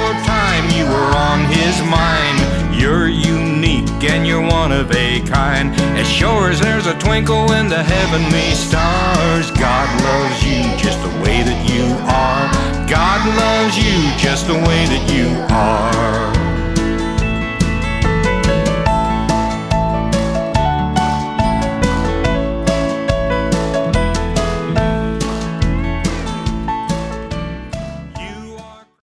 your time, you were on his mind. You're unique and you're one of a kind. As sure as there's a twinkle in the heavenly stars, God loves you just the way that you are. God loves you